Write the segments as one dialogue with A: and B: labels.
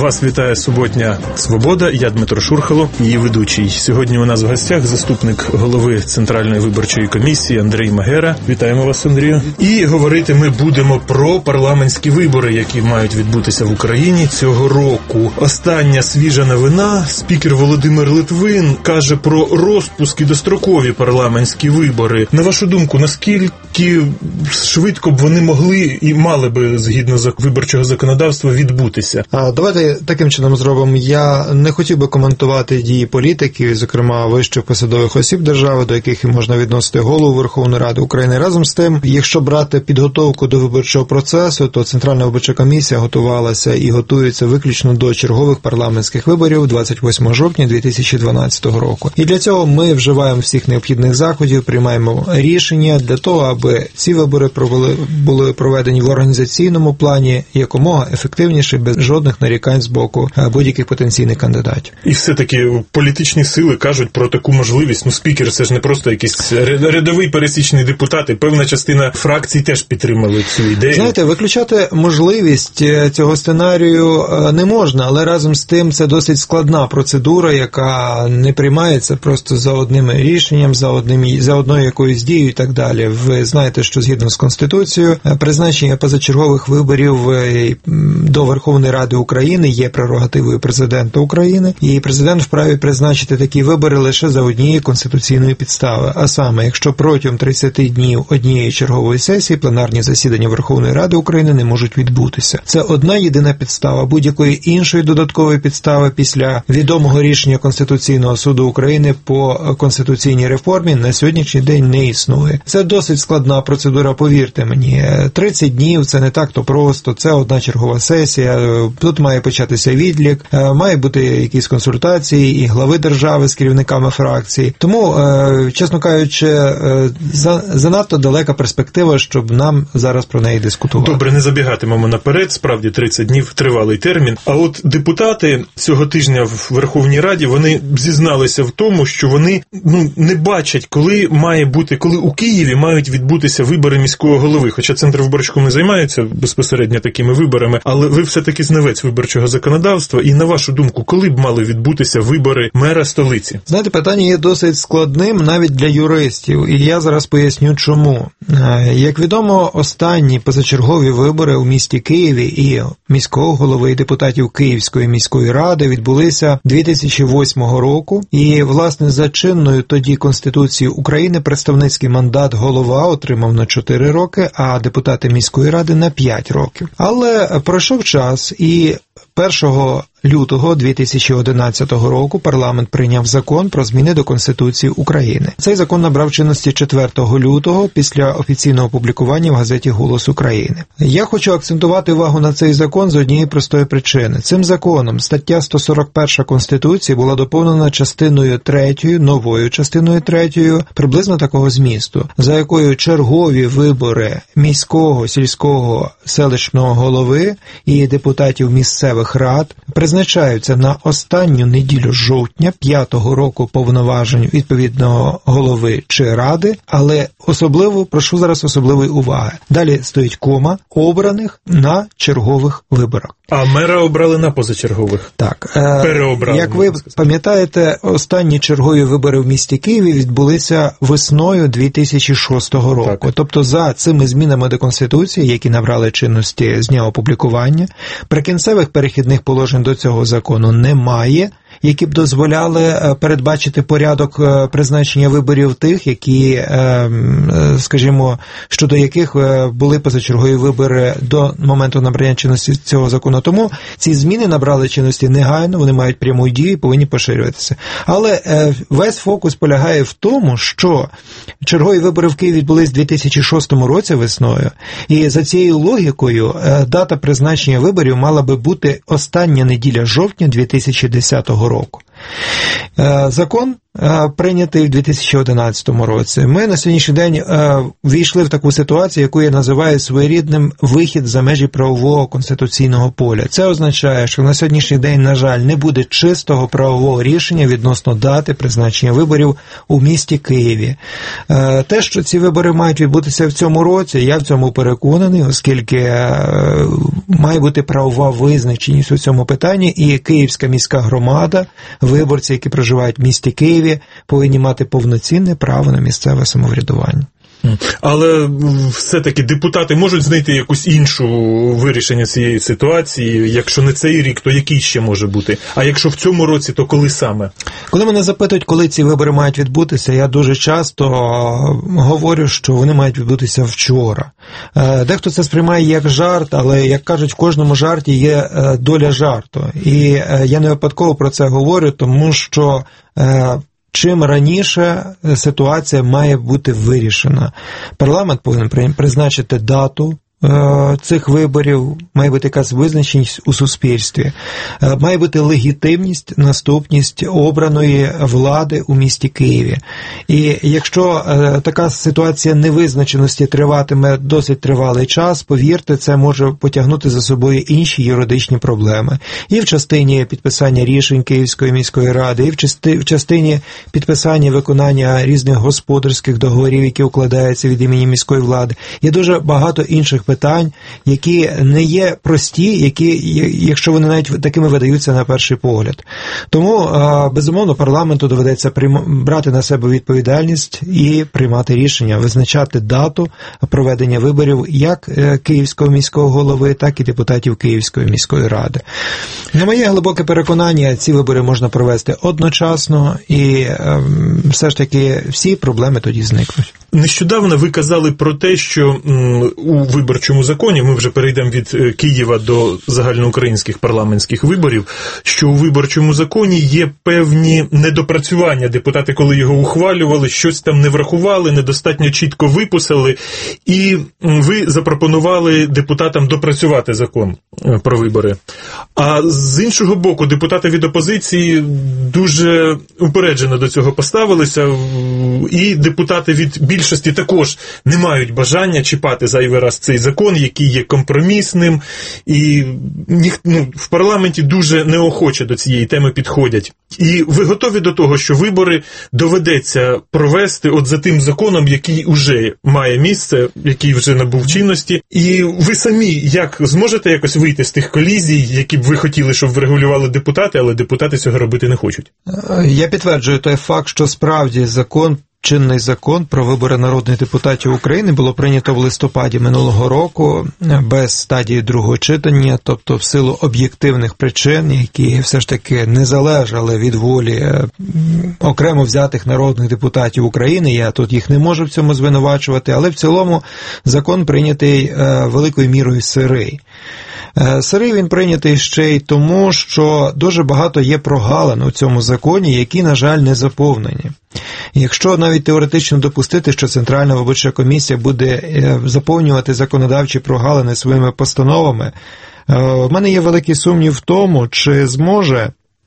A: Вас вітає суботня «Свобода». Я Дмитро Шурхало, її ведучий. Сьогодні у нас в гостях заступник голови Центральної виборчої комісії Андрій Магера. Вітаємо вас, Андрію. І говорити ми будемо про парламентські вибори, які мають відбутися в Україні цього року. Остання свіжа новина. Спікер Володимир Литвин каже про розпуск і дострокові парламентські вибори. На вашу думку, наскільки швидко б вони могли і мали би, згідно виборчого законодавства, відбутися?
B: Давайте таким чином зробимо. Я не хотів би коментувати дії політиків, зокрема вищих посадових осіб держави, до яких і можна відносити голову Верховної Ради України. Разом з тим, якщо брати підготовку до виборчого процесу, то Центральна виборча комісія готувалася і готується виключно до чергових парламентських виборів 28 жовтня 2012 року. І для цього ми вживаємо всіх необхідних заходів, приймаємо рішення для того, аби ці вибори були проведені в організаційному плані якомога ефективніше, без жодних нарікань з боку будь-яких потенційних кандидатів.
A: І все-таки політичні сили кажуть про таку можливість. Спікер – це ж не просто якийсь рядовий пересічний депутат, і певна частина фракцій теж підтримали цю ідею.
B: Знаєте, виключати можливість цього сценарію не можна, але разом з тим це досить складна процедура, яка не приймається просто за одним рішенням, за одною якоюсь дією і так далі. Ви знаєте, що згідно з Конституцією, призначення позачергових виборів до Верховної Ради України є прерогативою президента України, і президент вправі призначити такі вибори лише за однією конституційної підстави. А саме, якщо протягом 30 днів однієї чергової сесії пленарні засідання Верховної Ради України не можуть відбутися. Це одна єдина підстава. Будь-якої іншої додаткової підстави після відомого рішення Конституційного суду України по конституційній реформі на сьогоднішній день не існує. Це досить складна процедура, повірте мені. 30 днів – це не так-то просто, це одна чергова сесія, тут має початися відлік, має бути якісь консультації і глави держави з керівниками фракцій. Тому, чесно кажучи, занадто далека перспектива, щоб нам зараз про неї дискутувати.
A: Добре, не забігатимемо наперед, справді 30 днів тривалий термін. А от депутати цього тижня в Верховній Раді, вони зізналися в тому, що вони не бачать, коли у Києві мають відбутися вибори міського голови. Хоча Центр виборчком не займається безпосередньо такими виборами, але ви все-таки знавець виборчого законодавства, і на вашу думку, коли б мали відбутися вибори мера столиці?
B: Знаєте, питання є досить складним навіть для юристів, і я зараз поясню чому. Як відомо, останні позачергові вибори у місті Києві і міського голови і депутатів Київської міської ради відбулися 2008 року, і, власне, за чинною тоді Конституцією України представницький мандат голова отримав на 4 роки, а депутати міської ради на 5 років. Але пройшов час, і 1 лютого 2011 року парламент прийняв закон про зміни до Конституції України. Цей закон набрав чинності 4 лютого після офіційного опублікування в газеті «Голос України». Я хочу акцентувати увагу на цей закон з однієї простої причини. Цим законом стаття 141 Конституції була доповнена частиною 3, новою частиною 3, приблизно такого змісту, за якою чергові вибори міського, сільського, селищного голови і депутатів місцевих рад призначаються на останню неділю жовтня 5-го року повноважень відповідного голови чи ради, але прошу зараз особливої уваги. Далі стоїть кома, обраних на чергових виборах.
A: А мера обрали на позачергових?
B: Так.
A: Переобрали.
B: Як ви пам'ятаєте, останні чергові вибори в місті Києві відбулися весною 2006 року. Так. Тобто за цими змінами до Конституції, які набрали чинності з дня опублікування, прикінцевих перехідних положень до цього закону немає, які б дозволяли передбачити порядок призначення виборів тих, які, скажімо, щодо яких були позачергові вибори до моменту набрання чинності цього закону. Тому ці зміни набрали чинності негайно, вони мають пряму дію і повинні поширюватися. Але весь фокус полягає в тому, що чергові вибори в Києві відбулись у 2006 році весною, і за цією логікою дата призначення виборів мала би бути остання неділя жовтня 2010 року. Закон прийнятий в 2011 році. Ми на сьогоднішній день війшли в таку ситуацію, яку я називаю своєрідним вихід за межі правового конституційного поля. Це означає, що на сьогоднішній день, на жаль, не буде чистого правового рішення відносно дати призначення виборів у місті Києві. Те, що ці вибори мають відбутися в цьому році, я в цьому переконаний, оскільки має бути правова визначеність у цьому питанні, і Київська міська громада, виборці, які проживають в місті Києві, повинні мати повноцінне право на місцеве самоврядування.
A: Але все-таки депутати можуть знайти якусь іншу вирішення цієї ситуації? Якщо не цей рік, то який ще може бути? А якщо в цьому році, то коли саме?
B: Коли мене запитують, коли ці вибори мають відбутися, я дуже часто говорю, що вони мають відбутися вчора. Дехто це сприймає як жарт, але, як кажуть, в кожному жарті є доля жарту. І я не випадково про це говорю, тому що чим раніше ситуація має бути вирішена. Парламент повинен призначити дату цих виборів, має бути якась визначеність у суспільстві, має бути легітимність, наступність обраної влади у місті Києві. І якщо така ситуація невизначеності триватиме досить тривалий час, повірте, це може потягнути за собою інші юридичні проблеми. І в частині підписання рішень Київської міської ради, і в частині підписання і виконання різних господарських договорів, які укладаються від імені міської влади. Є дуже багато інших питань, які не є прості, якщо вони навіть такими видаються на перший погляд. Тому, безумовно, парламенту доведеться брати на себе відповідальність і приймати рішення, визначати дату проведення виборів як Київського міського голови, так і депутатів Київської міської ради. На моє глибоке переконання, ці вибори можна провести одночасно, і все ж таки всі проблеми тоді зникнуть.
A: Нещодавно ви казали про те, що у виборчому законі, ми вже перейдемо від Києва до загальноукраїнських парламентських виборів, що у виборчому законі є певні недопрацювання. Депутати, коли його ухвалювали, щось там не врахували, недостатньо чітко виписали, і ви запропонували депутатам допрацювати закон про вибори. А з іншого боку, депутати від опозиції дуже упереджено до цього поставилися, і депутати від більшості також не мають бажання чіпати зайвий раз цей закон, який є компромісним, і в парламенті дуже неохоче до цієї теми підходять. І ви готові до того, що вибори доведеться провести от за тим законом, який уже має місце, який вже набув чинності, і ви самі як зможете якось вийти з тих колізій, які б ви хотіли, щоб врегулювали депутати, але депутати цього робити не хочуть?
B: Я підтверджую той факт, що справді чинний закон про вибори народних депутатів України було прийнято в листопаді минулого року без стадії другого читання, тобто в силу об'єктивних причин, які все ж таки не залежали від волі окремо взятих народних депутатів України. Я тут їх не можу в цьому звинувачувати, але в цілому закон прийнятий великою мірою сирий. Сирий він прийнятий ще й тому, що дуже багато є прогалин у цьому законі, які, на жаль, не заповнені. Якщо навіть теоретично допустити, що Центральна виборча комісія буде заповнювати законодавчі прогалини своїми постановами, в мене є великий сумнів в тому, чи зможе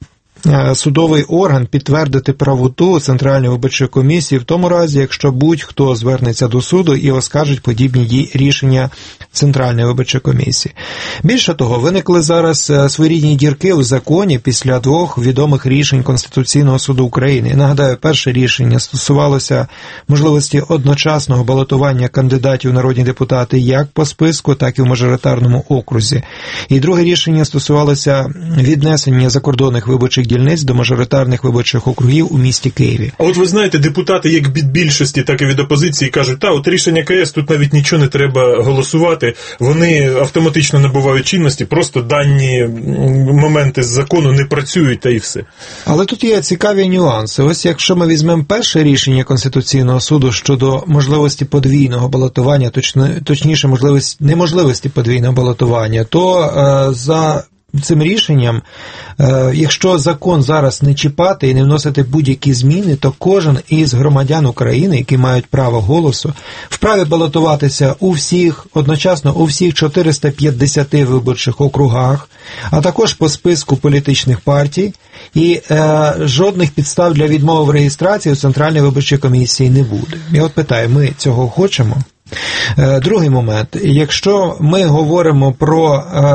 B: судовий орган підтвердити правоту Центральної виборчої комісії в тому разі, якщо будь-хто звернеться до суду і оскаржить подібні рішення Центральної виборчої комісії. Більше того, виникли зараз своєрідні дірки у законі після двох відомих рішень Конституційного суду України. Нагадаю, перше рішення стосувалося можливості одночасного балотування кандидатів у народні депутати як по списку, так і в мажоритарному окрузі. І друге рішення стосувалося віднесення закордонних виборчих дільниць до мажоритарних виборчих округів у місті Києві.
A: А от ви знаєте, депутати як від більшості, так і від опозиції кажуть, от рішення КС, тут навіть нічого не треба голосувати, вони автоматично набувають чинності, просто дані моменти з закону не працюють, та і все.
B: Але тут є цікаві нюанси. Ось якщо ми візьмемо перше рішення Конституційного суду щодо можливості подвійного балотування, точніше, неможливості подвійного балотування, то за цим рішенням, якщо закон зараз не чіпати і не вносити будь-які зміни, то кожен із громадян України, які мають право голосу, вправі балотуватися одночасно у всіх 450 виборчих округах, а також по списку політичних партій, і жодних підстав для відмови в реєстрації у Центральній виборчій комісії не буде. Я от питаю, ми цього хочемо? Другий момент. Якщо ми говоримо про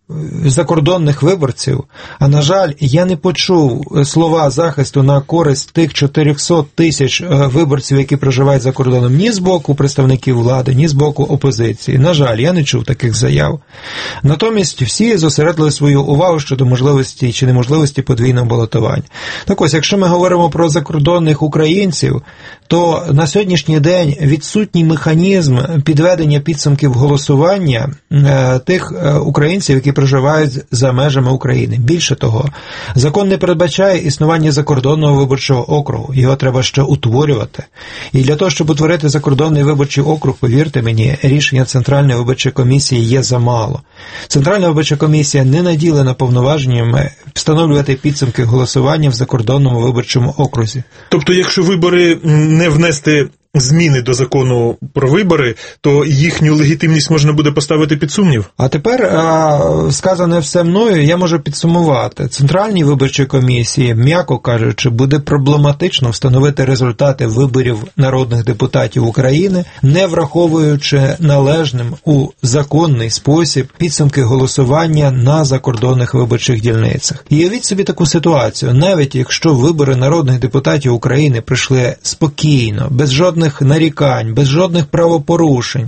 B: закордонних виборців, а, на жаль, я не почув слова захисту на користь тих 400 тисяч виборців, які проживають за кордоном, ні з боку представників влади, ні з боку опозиції. На жаль, я не чув таких заяв. Натомість всі зосередили свою увагу щодо можливості чи неможливості подвійного балотування. Так ось, якщо ми говоримо про закордонних українців, то на сьогоднішній день відсутній механізм підведення підсумків голосування тих українців, які проживають за межами України. Більше того, закон не передбачає існування закордонного виборчого округу. Його треба ще утворювати. І для того, щоб утворити закордонний виборчий округ, повірте мені, рішення Центральної виборчої комісії є замало. Центральна виборча комісія не наділена повноваженнями встановлювати підсумки голосування в закордонному виборчому окрузі.
A: Тобто, якщо вибори не внести зміни до закону про вибори, то їхню легітимність можна буде поставити під сумнів?
B: А тепер, сказане все мною, я можу підсумувати. Центральній виборчій комісії, м'яко кажучи, буде проблематично встановити результати виборів народних депутатів України, не враховуючи належним у законний спосіб підсумки голосування на закордонних виборчих дільницях. І уявіть собі таку ситуацію. Навіть якщо вибори народних депутатів України прийшли спокійно, без жодних нарікань, без жодних правопорушень.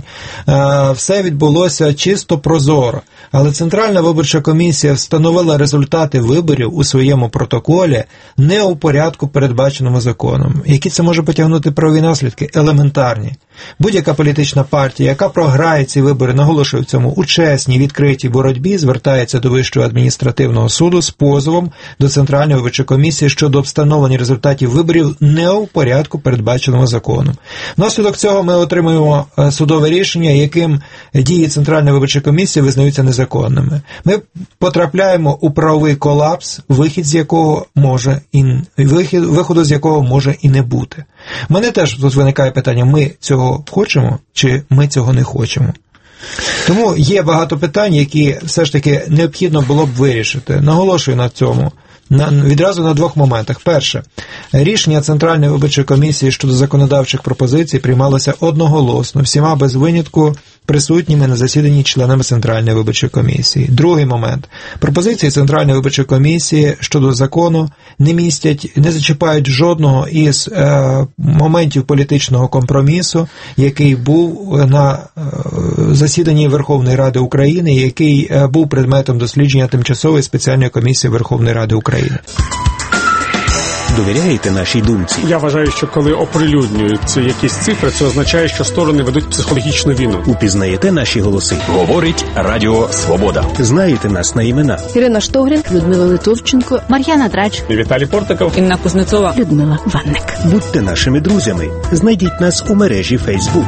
B: Все відбулося чисто прозоро. Але Центральна виборча комісія встановила результати виборів у своєму протоколі не у порядку, передбаченому законом. Які це може потягнути правові наслідки? Елементарні. Будь-яка політична партія, яка програє ці вибори, наголошує в цьому, у чесній, відкритій боротьбі, звертається до Вищого адміністративного суду з позовом до Центральної виборчої комісії щодо встановлення результатів виборів не у порядку, передбаченому законом. Внаслідок цього ми отримуємо судове рішення, яким дії Центральної виборчої комісії визнаються незаконними. Ми потрапляємо у правовий колапс, виходу з якого може і не бути. У мене теж тут виникає питання, ми цього хочемо чи ми цього не хочемо? Тому є багато питань, які все ж таки необхідно було б вирішити. Наголошую на цьому. Відразу на двох моментах. Перше, рішення Центральної виборчої комісії щодо законодавчих пропозицій приймалося одноголосно, всіма без винятку присутніми на засіданні членами Центральної виборчої комісії. Другий момент. Пропозиції Центральної виборчої комісії щодо закону не зачіпають жодного із моментів політичного компромісу, який був на засіданні Верховної Ради України, який був предметом дослідження Тимчасової спеціальної комісії Верховної Ради України.
C: Довіряєте нашій думці?
D: Я вважаю, що коли оприлюднюються якісь цифри, це означає, що сторони ведуть психологічну війну.
C: Упізнаєте наші голоси?
E: Говорить Радіо Свобода.
C: Знаєте нас на імена?
F: Ірина Штогрін, Людмила Литовченко,
G: Мар'яна Драч,
D: Віталій Портиков,
F: Інна Кузнецова, Людмила Ванник.
C: Будьте нашими друзями. Знайдіть нас у мережі Facebook.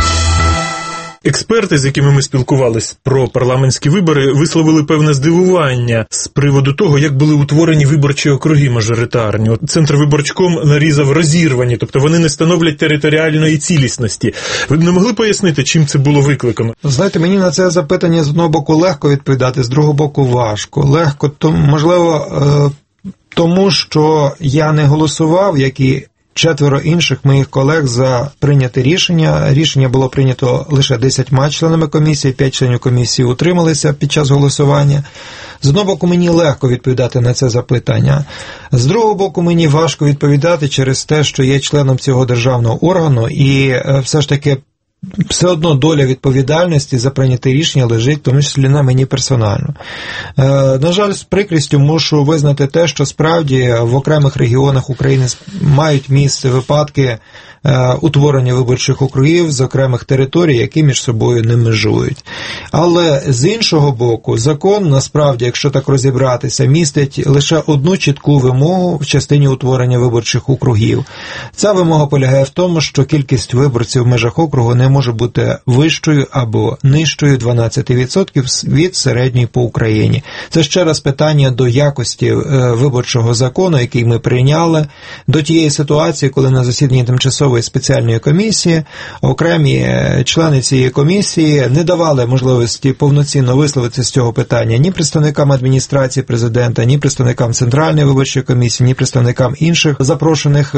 A: Експерти, з якими ми спілкувались про парламентські вибори, висловили певне здивування з приводу того, як були утворені виборчі округи мажоритарні. Центрвиборчком нарізав розірвані, тобто вони не становлять територіальної цілісності. Ви б не могли пояснити, чим це було викликано?
B: Знаєте, мені на це запитання з одного боку легко відповідати, з другого боку важко. Легко, можливо, тому що я не голосував, як і 4 інших моїх колег за прийняте рішення. Рішення було прийнято лише 10 членами комісії, 5 членів комісії утрималися під час голосування. З одного боку, мені легко відповідати на це запитання. З другого боку, мені важко відповідати через те, що є членом цього державного органу, і все ж таки все одно доля відповідальності за прийняте рішення лежить, в тому числі на мені персонально. На жаль, з прикрістю мушу визнати те, що справді в окремих регіонах України мають місце випадки утворення виборчих округів з окремих територій, які між собою не межують. Але з іншого боку, закон, насправді, якщо так розібратися, містить лише одну чітку вимогу в частині утворення виборчих округів. Ця вимога полягає в тому, що кількість виборців в межах округу не може бути вищою або нижчою 12% від середньої по Україні. Це ще раз питання до якості виборчого закону, який ми прийняли, до тієї ситуації, коли на засіданні Тимчасової тимчасової спеціальної комісії. Окремі члени цієї комісії не давали можливості повноцінно висловитися з цього питання ні представникам адміністрації президента, ні представникам Центральної виборчої комісії, ні представникам інших запрошених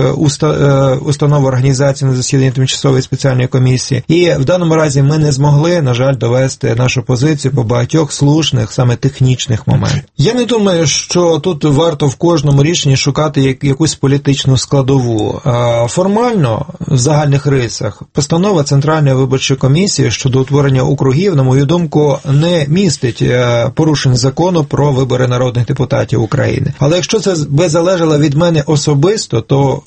B: установ організацій на засіданні тимчасової спеціальної комісії. І в даному разі ми не змогли, на жаль, довести нашу позицію по багатьох слушних, саме технічних моментах. Я не думаю, що тут варто в кожному рішенні шукати якусь політичну складову. Формально, в загальних рисах, постанова Центральної виборчої комісії щодо утворення округів, на мою думку, не містить порушень закону про вибори народних депутатів України. Але якщо це би залежало від мене особисто, то,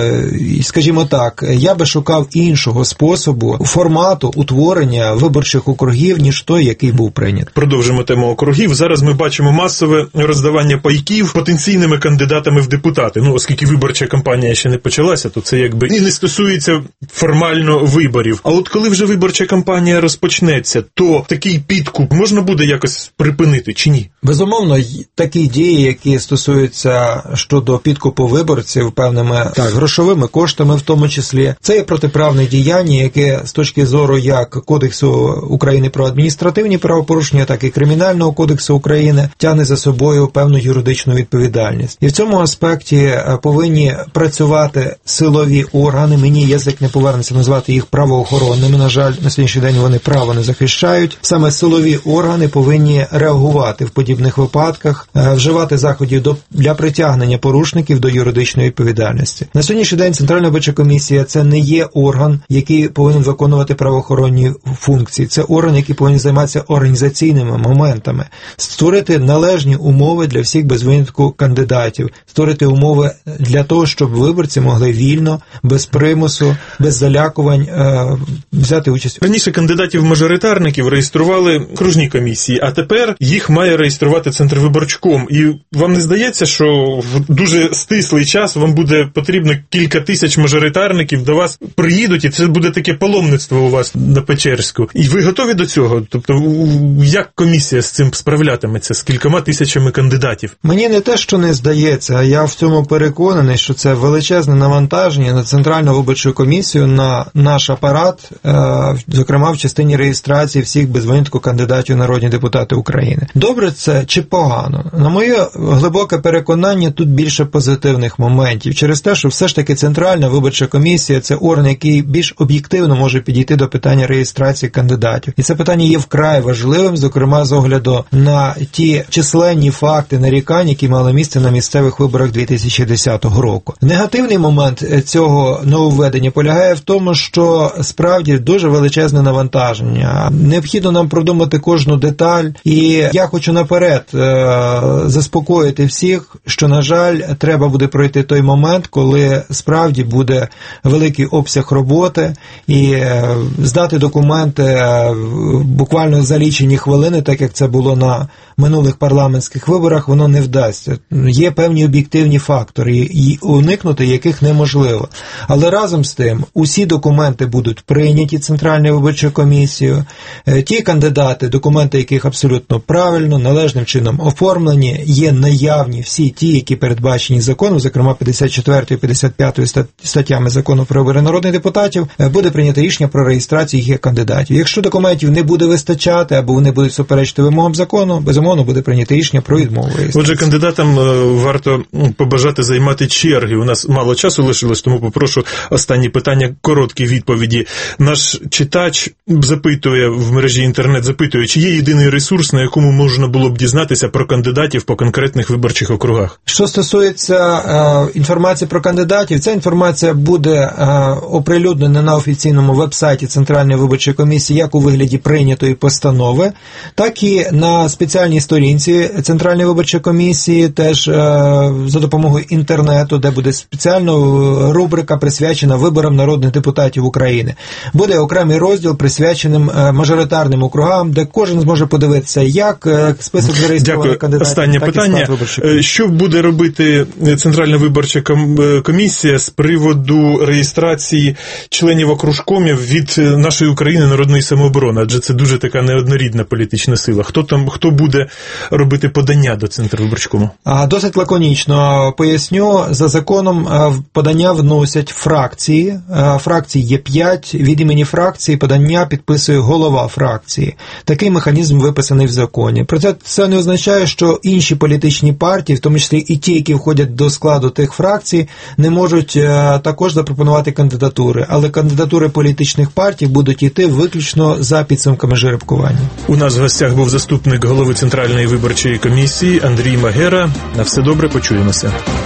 B: скажімо так, я би шукав іншого способу, формату утворення виборчих округів, ніж той, який був прийнятий.
A: Продовжимо тему округів. Зараз ми бачимо масове роздавання пайків потенційними кандидатами в депутати. Оскільки виборча кампанія ще не почалася, то це якби і не стосується формально виборів. А от коли вже виборча кампанія розпочнеться, то такий підкуп можна буде якось припинити чи ні?
B: Безумовно, такі дії, які стосуються щодо підкупу виборців певними грошовими коштами в тому числі, це є протиправне діяння, яке з точки зору як Кодексу України про адміністративні правопорушення, так і Кримінального кодексу України тягне за собою певну юридичну відповідальність. І в цьому аспекті повинні працювати силові органи. Мені язик не повернеться назвати їх правоохоронними. На жаль, на сьогоднішній день вони право не захищають. Саме силові органи повинні реагувати в подібних випадках, вживати заходів для притягнення порушників до юридичної відповідальності. На сьогоднішній день Центральна виборча комісія – це не є орган, який повинен виконувати правоохоронні функції. Це орган, який повинен займатися організаційними моментами, створити належні умови для всіх без винятку кандидатів, створити умови для того, щоб виборці могли вільно, без примусу, без залякувань взяти участь.
A: Раніше кандидатів-мажоритарників реєстрували окружні комісії, а тепер їх має реєструвати Центрвиборчком. І вам не здається, що в дуже стислий час вам буде потрібно кілька тисяч мажоритарників до вас приїдуть, і це буде таке паломництво у вас на Печерську. І ви готові до цього? Тобто, як комісія з цим справлятиметься, з кількома тисячами кандидатів?
B: Мені не те, що не здається, я в цьому переконаний, що це величезне навантаження на Центральну виборчу комісію, на наш апарат, зокрема в частині реєстрації всіх без винятку кандидатів народні депутати України. Добре це чи погано? На моє глибоке переконання, тут більше позитивних моментів. Через те, що все ж таки Центральна виборча комісія – це орган, який більш об'єктивно може підійти до питання реєстрації кандидатів. І це питання є вкрай важливим, зокрема з огляду на ті численні факти нарікань, які мали місце на місцевих виборах 2010 року. Негативний момент цього нововведення полягає в тому, що справді дуже величезне навантаження. Необхідно нам продумати кожну деталь, і я хочу наперед заспокоїти всіх, що, на жаль, треба буде пройти той момент, коли справді буде великий обсяг роботи, і здати документи буквально за лічені хвилини, так як це було на минулих парламентських виборах, воно не вдасться. Є певні об'єктивні фактори, і уникнути яких неможливо. Але разом з тим, усі документи будуть прийняті Центральною виборчою комісією. Ті кандидати, документи яких абсолютно правильно, належним чином оформлені, є наявні всі ті, які передбачені законом, зокрема 54 і 55 статтями Закону про вибори народних депутатів, буде прийнято рішення про реєстрацію їх кандидатів. Якщо документів не буде вистачати, або вони будуть суперечити вимогам закону, безумовно буде прийнято рішення про відмову реєстрації.
A: Отже, кандидатам варто побажати займати черги. У нас мало часу лишилось, тому попрошу останні питання, короткі відповіді. Наш читач запитує в мережі інтернет, чи є єдиний ресурс, на якому можна було б дізнатися про кандидатів по конкретних виборчих округах?
B: Що стосується інформації про кандидатів, ця інформація буде оприлюднена на офіційному веб-сайті Центральної виборчої комісії як у вигляді прийнятої постанови, так і на спеціальній сторінці Центральної виборчої комісії, теж за допомогою інтернету, де буде спеціальна рубрика, присвячена виборам народних депутатів України. Буде окремий розділ, присвяченим мажоритарним округам, де кожен зможе подивитися, як список зареєстрованих кандидатів.
A: Останнє питання. Що буде робити Центральна виборча комісія з приводу реєстрації членів окружкомів від нашої України народної самооборони? Адже це дуже така неоднорідна політична сила. Хто буде робити подання до Центрвиборчкому?
B: Досить лаконічно поясню. За законом подання вносять фракції. фракції. Фракцій є 5. Від імені фракції подання підписує голова фракції. Такий механізм виписаний в законі. Проте це не означає, що інші політичні партії, в тому числі і ті, які входять до складу тих фракцій, не можуть також запропонувати кандидатури. Але кандидатури політичних партій будуть йти виключно за підсумками жеребкування.
A: У нас в гостях був заступник голови Центральної виборчої комісії Андрій Магера. На все добре, почуємося.